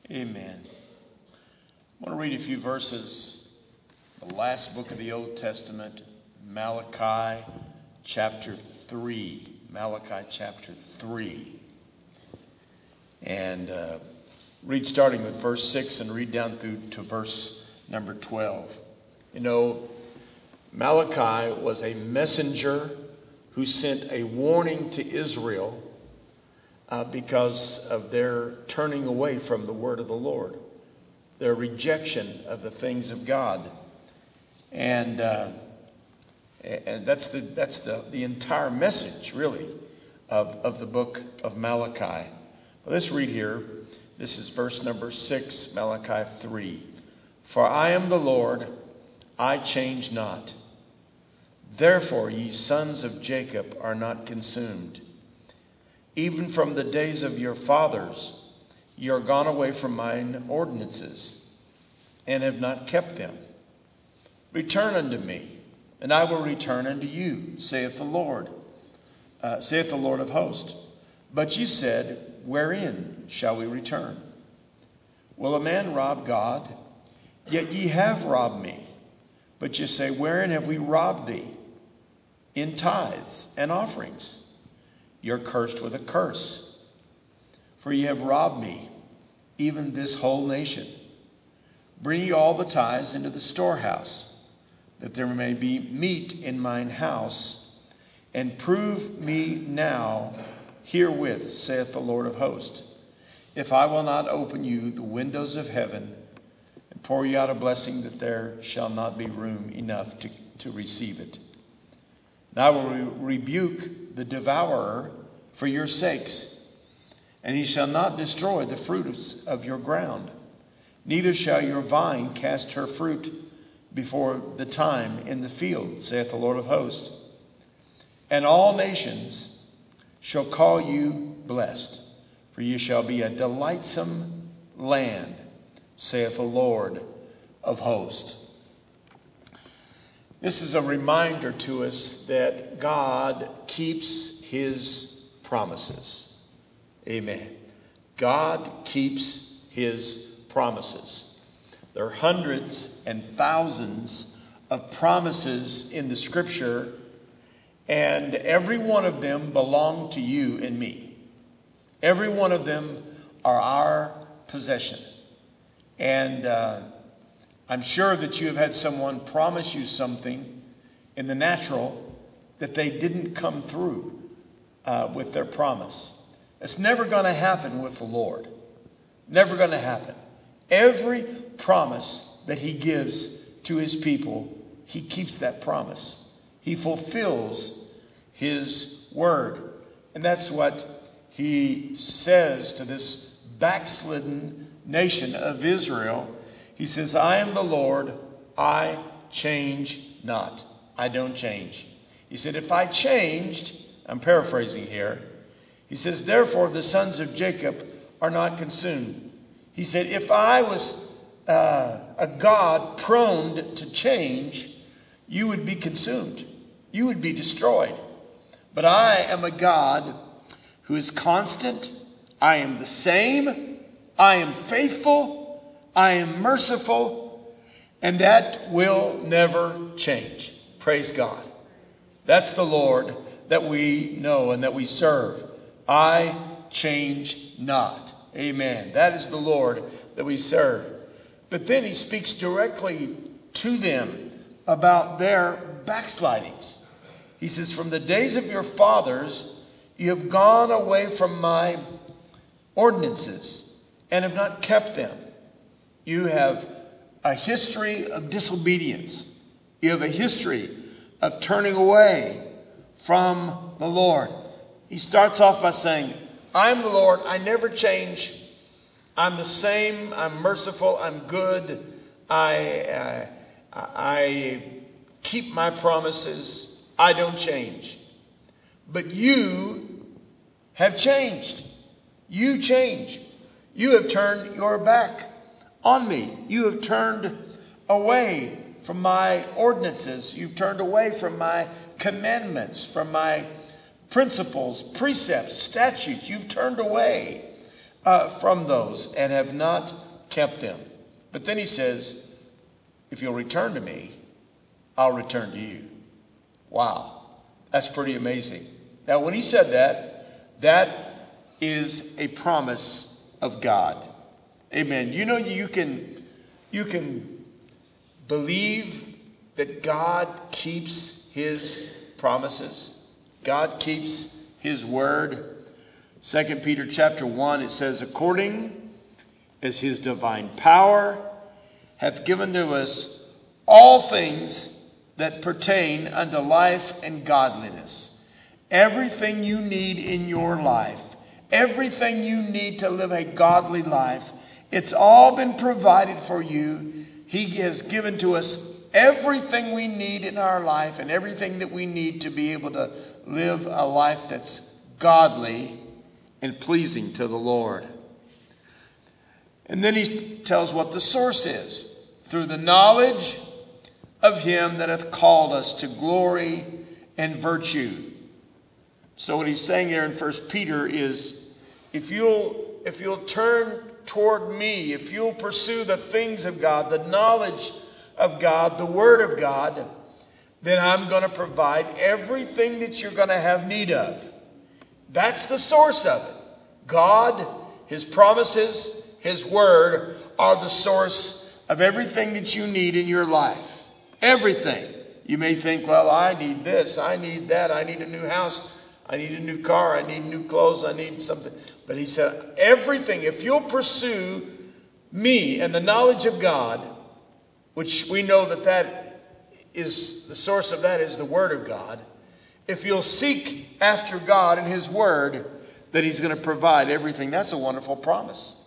Amen. I want to read a few verses. The last book of the Old Testament, Malachi chapter 3. Malachi chapter 3. And read starting with verse 6 and read down through to verse number 12. You know, Malachi was a messenger who sent a warning to Israel because of their turning away from the word of the Lord, their rejection of the things of God. And that's the entire message, really, of the book of Malachi. Well, let's read here. This is verse number 6, Malachi 3. For I am the Lord, I change not. Therefore, ye sons of Jacob are not consumed. Even from the days of your fathers, ye are gone away from mine ordinances, and have not kept them. Return unto me, and I will return unto you, saith the Lord of hosts. But ye said, wherein shall we return? Will a man rob God? Yet ye have robbed me. But ye say, wherein have we robbed thee? In tithes and offerings. You're cursed with a curse. For ye have robbed me, even this whole nation. Bring ye all the tithes into the storehouse, that there may be meat in mine house, and prove me now herewith, saith the Lord of hosts, if I will not open you the windows of heaven, and pour you out a blessing that there shall not be room enough to receive it. And I will rebuke the devourer for your sakes, and he shall not destroy the fruits of your ground. Neither shall your vine cast her fruit before the time in the field, saith the Lord of hosts. And all nations shall call you blessed, for you shall be a delightsome land, saith the Lord of hosts. This is a reminder to us that God keeps his promises. Amen. God keeps his promises. There are hundreds and thousands of promises in the scripture, and every one of them belong to you and me. Every one of them are our possession. And I'm sure that you have had someone promise you something in the natural that they didn't come through with their promise. It's never going to happen with the Lord. Never going to happen. Every promise that he gives to his people, he keeps that promise. He fulfills his word. And that's what he says to this backslidden nation of Israel. He says, I am the Lord, I change not. I don't change. He said, if I changed, I'm paraphrasing here. He says, therefore the sons of Jacob are not consumed. He said, if I was a God prone to change, you would be consumed. You would be destroyed. But I am a God who is constant. I am the same. I am faithful. I am merciful, and that will never change. Praise God. That's the Lord that we know and that we serve. I change not. Amen. That is the Lord that we serve. But then he speaks directly to them about their backslidings. He says, from the days of your fathers, you have gone away from my ordinances and have not kept them. You have a history of disobedience. You have a history of turning away from the Lord. He starts off by saying, I'm the Lord. I never change. I'm the same. I'm merciful. I'm good. I keep my promises. I don't change. But you have changed. You change. You have turned your back on me. You have turned away from my ordinances. You've turned away from my commandments, from my principles, precepts, statutes. You've turned away from those and have not kept them. But then he says, if you'll return to me, I'll return to you. Wow, that's pretty amazing. Now, when he said that, that is a promise of God. Amen. You know, you can believe that God keeps his promises. God keeps his word. 2 Peter chapter 1, it says, according as his divine power hath given to us all things that pertain unto life and godliness. Everything you need in your life, everything you need to live a godly life, it's all been provided for you. He has given to us everything we need in our life and everything that we need to be able to live a life that's godly and pleasing to the Lord. And then he tells what the source is. Through the knowledge of him that hath called us to glory and virtue. So what he's saying here in 1 Peter is, if you'll turn toward me, if you'll pursue the things of God, the knowledge of God, the word of God, then I'm going to provide everything that you're going to have need of. That's the source of it. God, his promises, his word are the source of everything that you need in your life. Everything. You may think, well, I need this, I need that, I need a new house, I need a new car, I need new clothes, I need something. But he said, everything, if you'll pursue me and the knowledge of God, which we know that is the source of that is the word of God. If you'll seek after God and his word, that he's going to provide everything. That's a wonderful promise.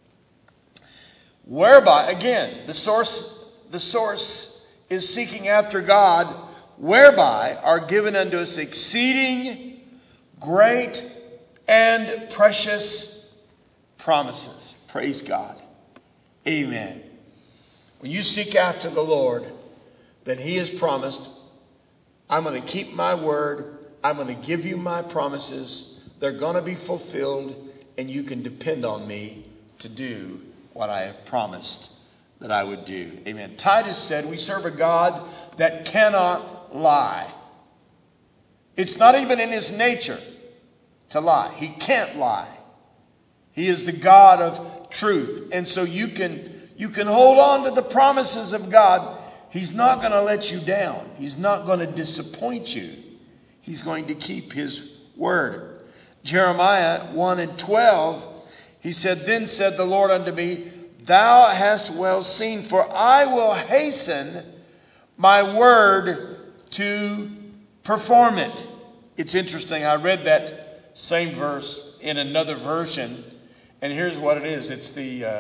Whereby, again, the source is seeking after God, whereby are given unto us exceeding great and precious promises. Praise God. Amen. When you seek after the Lord, then he has promised, I'm going to keep my word. I'm going to give you my promises. They're going to be fulfilled, and you can depend on me to do what I have promised that I would do. Amen. Titus said we serve a God that cannot lie. It's not even in his nature to lie. He can't lie. He is the God of truth. And so you can hold on to the promises of God. He's not going to let you down. He's not going to disappoint you. He's going to keep his word. Jeremiah 1:12, he said, then said the Lord unto me, thou hast well seen, for I will hasten my word to perform it. It's interesting. I read that same verse in another version, and here's what it is. It's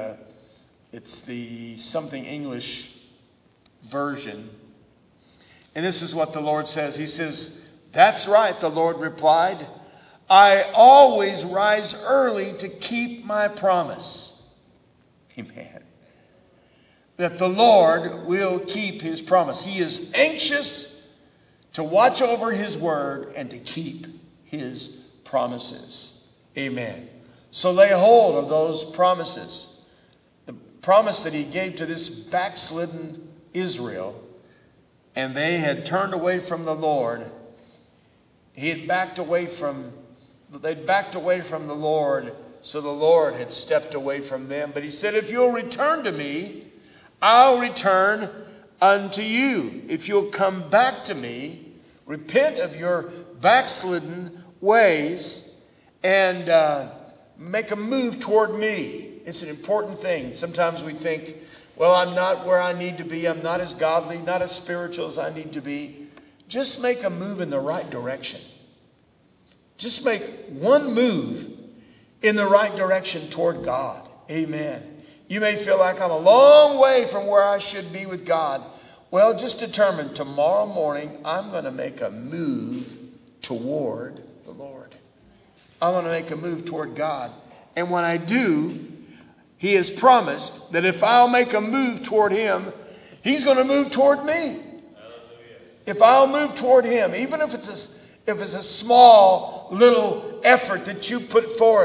the something English version. And this is what the Lord says. He says, that's right, the Lord replied. I always rise early to keep my promise. Amen. That the Lord will keep his promise. He is anxious to watch over his word and to keep his promises. Amen. So lay hold of those promises. The promise that he gave to this backslidden Israel, and they had turned away from the Lord. They'd backed away from the Lord, so the Lord had stepped away from them. But he said, if you'll return to me, I'll return unto you. If you'll come back to me, repent of your backslidden ways, and make a move toward me. It's an important thing. Sometimes we think, well, I'm not where I need to be. I'm not as godly, not as spiritual as I need to be. Just make a move in the right direction. Just make one move in the right direction toward God. Amen. You may feel like I'm a long way from where I should be with God. Well, just determine tomorrow morning I'm going to make a move toward the Lord. I'm going to make a move toward God. And when I do, he has promised that if I'll make a move toward him, he's going to move toward me. If I'll move toward him, even if it's a small little effort that you put forth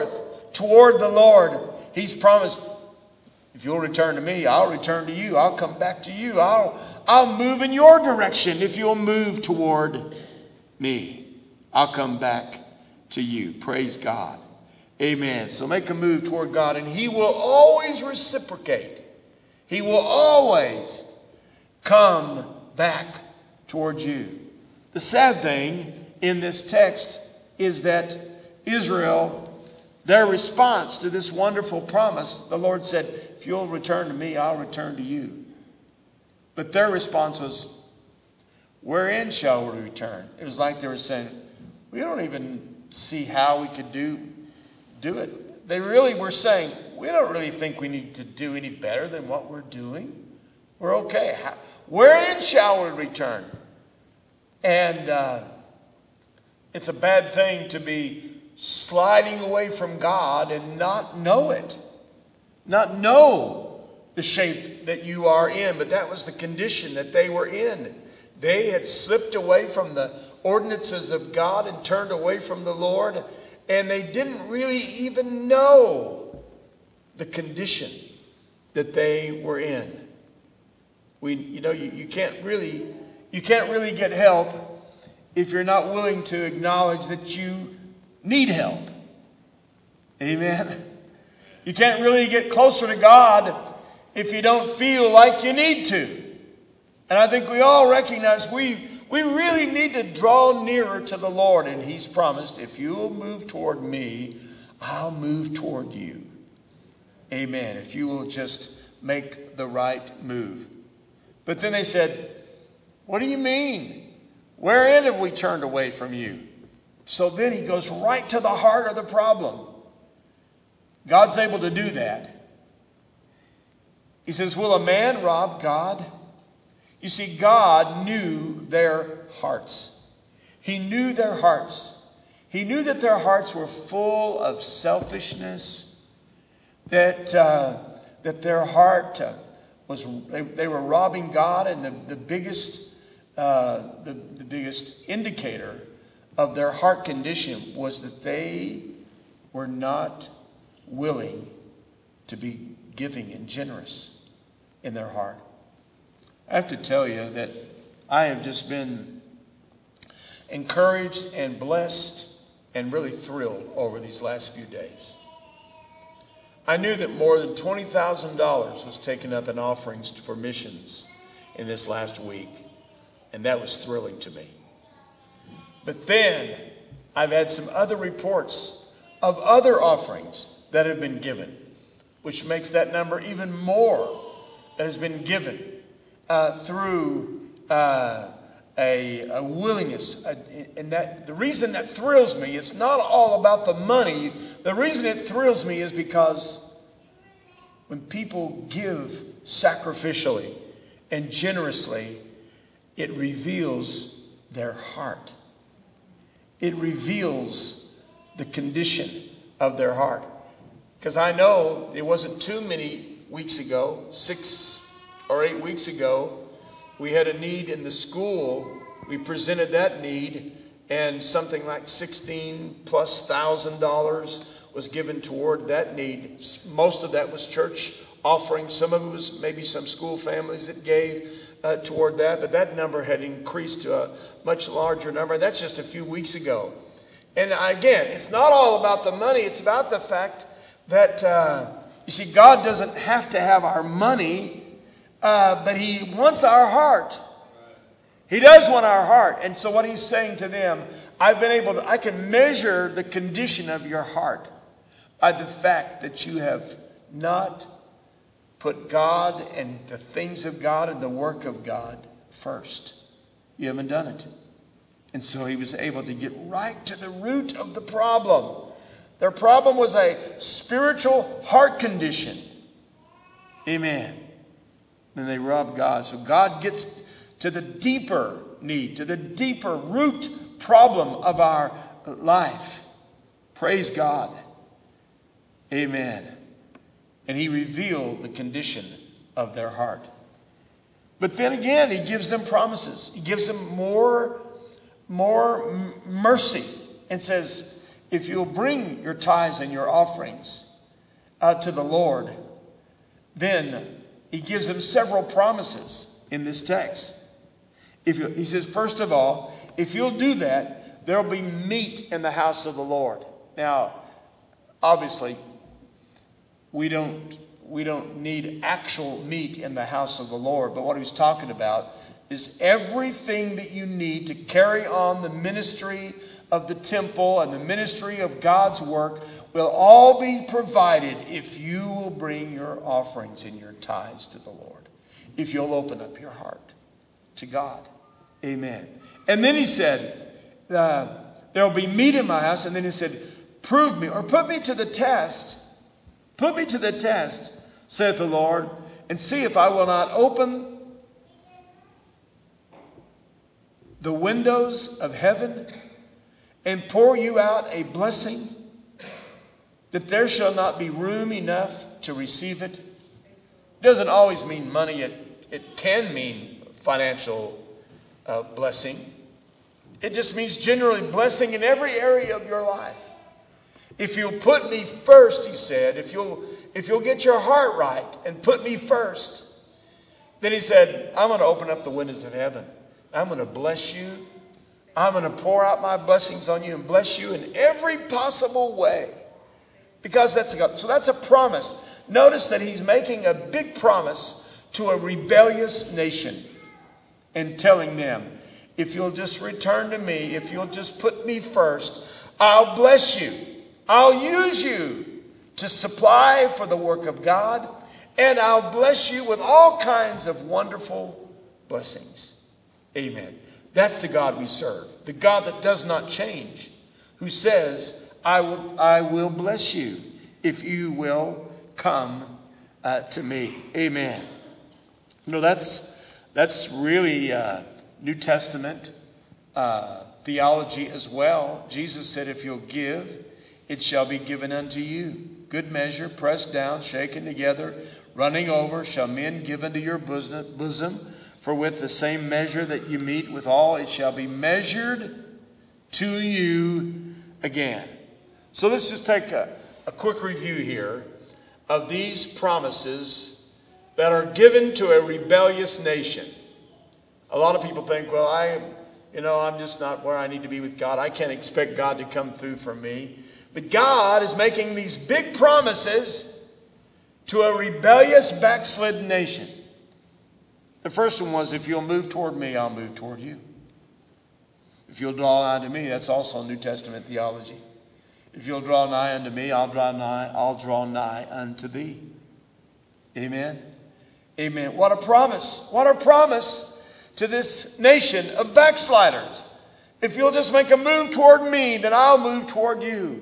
toward the Lord. He's promised, if you'll return to me, I'll return to you. I'll come back to you. I'll move in your direction if you'll move toward me. I'll come back to you. Praise God. Amen. So make a move toward God, and he will always reciprocate. He will always come back towards you. The sad thing in this text is that Israel, their response to this wonderful promise, the Lord said, if you'll return to me, I'll return to you. But their response was, wherein shall we return? It was like they were saying, we don't even see how we could do it. They really were saying, we don't really think we need to do any better than what we're doing. We're okay. Wherein shall we return? And it's a bad thing to be sliding away from God and not know it. Not know the shape that you are in. But that was the condition that they were in. They had slipped away from the ordinances of God and turned away from the Lord. And they didn't really even know the condition that they were in. You can't really get help if you're not willing to acknowledge that you need help. Amen. You can't really get closer to God if you don't feel like you need to. And I think we all recognize we really need to draw nearer to the Lord. And he's promised, if you'll move toward me, I'll move toward you. Amen. If you will just make the right move. But then they said, what do you mean? Wherein have we turned away from you? So then he goes right to the heart of the problem. God's able to do that. He says, will a man rob God? You see, God knew their hearts. He knew their hearts. He knew that their hearts were full of selfishness, that their heart was, they were robbing God, and the biggest indicator of their heart condition was that they were not willing to be giving and generous in their heart. I have to tell you that I have just been encouraged and blessed and really thrilled over these last few days. I knew that more than $20,000 was taken up in offerings for missions in this last week, and that was thrilling to me. But then I've had some other reports of other offerings that have been given, which makes that number even more that has been given through a willingness. And that the reason that thrills me, it's not all about the money. The reason it thrills me is because when people give sacrificially and generously, it reveals their heart. It reveals the condition of their heart. Because I know it wasn't too many weeks ago, 6 or 8 weeks ago, we had a need in the school. We presented that need, and something like $16,000+ was given toward that need. Most of that was church offerings. Some of it was maybe some school families that gave toward that, but that number had increased to a much larger number. And that's just a few weeks ago. And again, it's not all about the money. It's about the fact that, you see, God doesn't have to have our money, but he wants our heart. He does want our heart. And so what he's saying to them, I can measure the condition of your heart by the fact that you have not put God and the things of God and the work of God first. You haven't done it. And so he was able to get right to the root of the problem. Their problem was a spiritual heart condition. Amen. And they robbed God. So God gets to the deeper need, to the deeper root problem of our life. Praise God. Amen. And he revealed the condition of their heart. But then again, he gives them promises. He gives them more mercy and says, if you'll bring your tithes and your offerings to the Lord, then he gives him several promises in this text. He says, first of all, if you'll do that, there will be meat in the house of the Lord. Now, obviously, we don't need actual meat in the house of the Lord, but what he was talking about is everything that you need to carry on the ministry of the temple and the ministry of God's work will all be provided if you will bring your offerings and your tithes to the Lord. If you'll open up your heart to God. Amen. And then he said, there will be meat in my house. And then he said, prove me or put me to the test. Put me to the test, saith the Lord, and see if I will not open the windows of heaven and pour you out a blessing that there shall not be room enough to receive it. It doesn't always mean money. It can mean financial blessing. It just means generally blessing in every area of your life. If you'll put me first, he said, if you'll get your heart right and put me first, then he said, I'm going to open up the windows of heaven. I'm going to bless you. I'm going to pour out my blessings on you and bless you in every possible way. Because that's God. So that's a promise. Notice that he's making a big promise to a rebellious nation and telling them, if you'll just return to me, if you'll just put me first, I'll bless you. I'll use you to supply for the work of God, and I'll bless you with all kinds of wonderful blessings. Amen. That's the God we serve. The God that does not change, who says, I will bless you if you will come to me. Amen. You know, that's really New Testament theology as well. Jesus said, if you'll give, it shall be given unto you. Good measure, pressed down, shaken together, running over, shall men give unto your bosom. For with the same measure that you meet withal, it shall be measured to you again. So let's just take a quick review here of these promises that are given to a rebellious nation. A lot of people think, well, I'm just not where I need to be with God. I can't expect God to come through for me. But God is making these big promises to a rebellious, backslidden nation. The first one was, if you'll move toward me, I'll move toward you. If you'll draw nigh to me, that's also New Testament theology. If you'll draw nigh unto me, I'll draw nigh unto thee. Amen. Amen. What a promise. What a promise to this nation of backsliders. If you'll just make a move toward me, then I'll move toward you.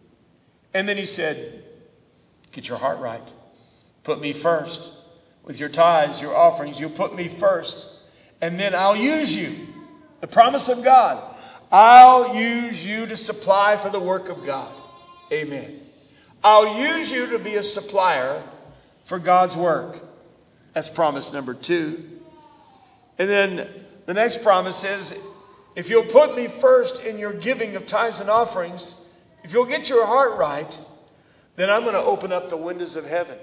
And then he said, get your heart right. Put me first. With your tithes, your offerings, you'll put me first. And then I'll use you. The promise of God. I'll use you to supply for the work of God. Amen. I'll use you to be a supplier for God's work. That's promise number 2. And then the next promise is, if you'll put me first in your giving of tithes and offerings, if you'll get your heart right, then I'm going to open up the windows of heaven.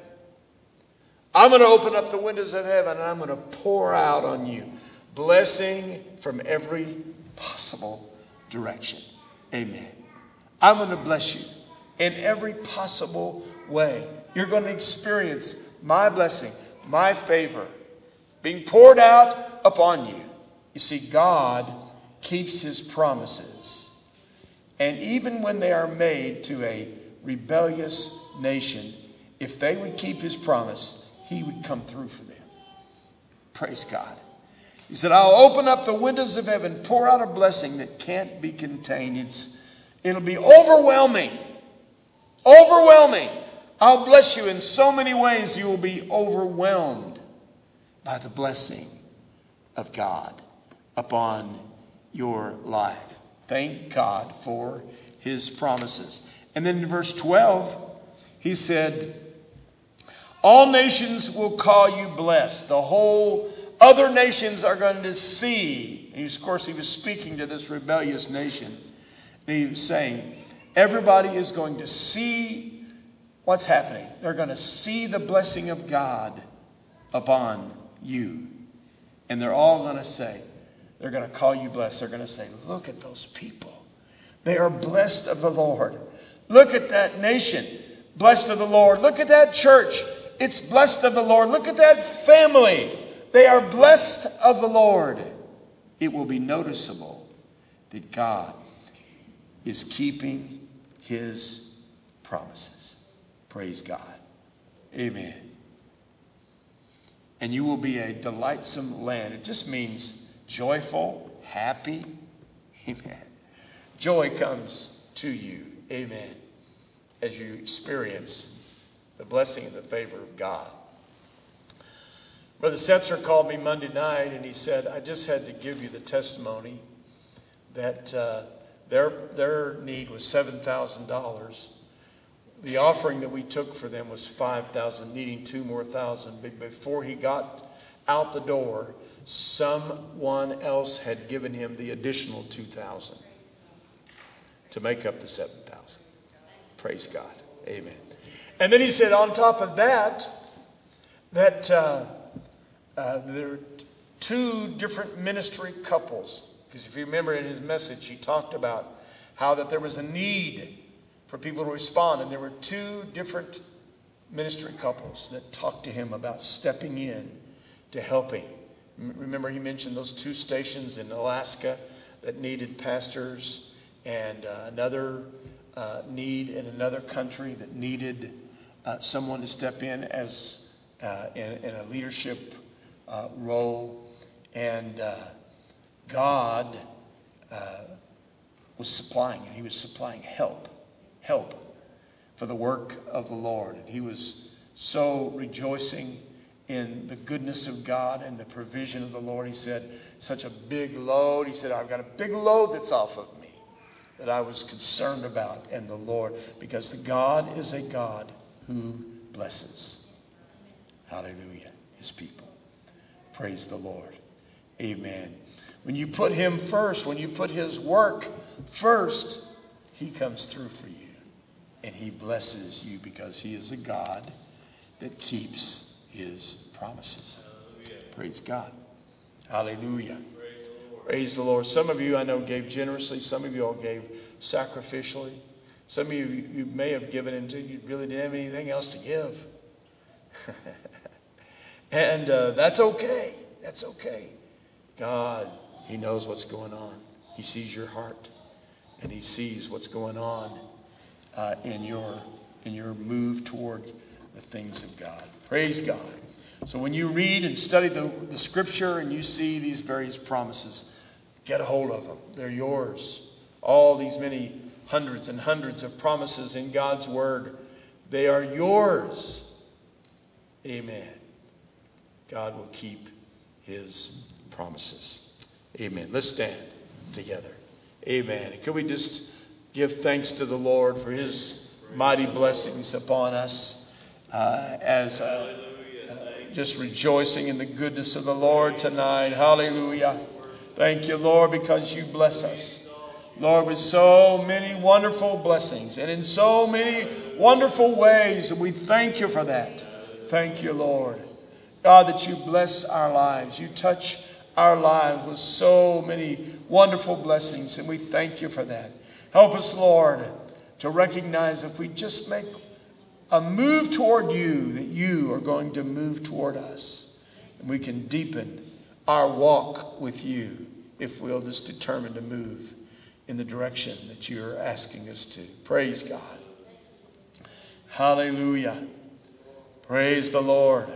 I'm going to open up the windows of heaven and I'm going to pour out on you blessing from every possible direction. Amen. I'm going to bless you in every possible way. You're going to experience my blessing, my favor being poured out upon you. You see, God keeps his promises. And even when they are made to a rebellious nation, if they would keep his promise, he would come through for them. Praise God. He said, I'll open up the windows of heaven, pour out a blessing that can't be contained. It'll be overwhelming. Overwhelming. I'll bless you in so many ways you will be overwhelmed by the blessing of God upon your life. Thank God for his promises. And then in verse 12, he said, all nations will call you blessed. The whole other nations are going to see. And of course, he was speaking to this rebellious nation. And he was saying, Everybody is going to see what's happening. They're going to see the blessing of God upon you. And they're all going to say, they're going to call you blessed. They're going to say, look at those people. They are blessed of the Lord. Look at that nation, blessed of the Lord. Look at that church. It's blessed of the Lord. Look at that family. They are blessed of the Lord. It will be noticeable that God is keeping his promises. Praise God. Amen. And you will be a delightsome land. It just means joyful, happy. Amen. Joy comes to you. Amen. As you experience the blessing and the favor of God. Brother Setzer called me Monday night and he said, I just had to give you the testimony that their need was $7,000. The offering that we took for them was $5,000, needing $2,000 more. But before he got out the door, someone else had given him the additional $2,000 to make up the $7,000. Praise God. Amen. And then he said, on top of that, there are two different ministry couples. Because if you remember in his message, he talked about how that there was a need for people to respond. And there were two different ministry couples that talked to him about stepping in to helping. Remember he mentioned those two stations in Alaska that needed pastors, and another need in another country that needed someone to step in as in a leadership role. And God was supplying, and he was supplying help for the work of the Lord. And he was so rejoicing in the goodness of God and the provision of the Lord. He said, such a big load. He said, I've got a big load that's off of me that I was concerned about. And the Lord, because God is a God who blesses. Hallelujah. His people. Praise the Lord. Amen. When you put him first, when you put his work first, he comes through for you. And he blesses you because he is a God that keeps his promises. Hallelujah. Praise God. Hallelujah. Praise the Lord. Some of you I know gave generously. Some of you all gave sacrificially. Some of you may have given until you really didn't have anything else to give. And that's okay. That's okay. God, he knows what's going on. He sees your heart. And he sees what's going on in your move toward the things of God. Praise God. So when you read and study the scripture and you see these various promises, get a hold of them. They're yours. All these many hundreds and hundreds of promises in God's word, they are yours. Amen. God will keep his promises. Amen. Let's stand together. Amen. And could we just give thanks to the Lord for his mighty blessings upon us as just rejoicing in the goodness of the Lord tonight. Hallelujah. Thank you, Lord, because you bless us. Lord, with so many wonderful blessings and in so many wonderful ways. And we thank you for that. Thank you, Lord. God, that you bless our lives. You touch our lives with so many wonderful blessings. And we thank you for that. Help us, Lord, to recognize if we just make a move toward you, that you are going to move toward us. And we can deepen our walk with you if we'll just determine to move in the direction that you're asking us to. Praise God. Hallelujah. Praise the Lord.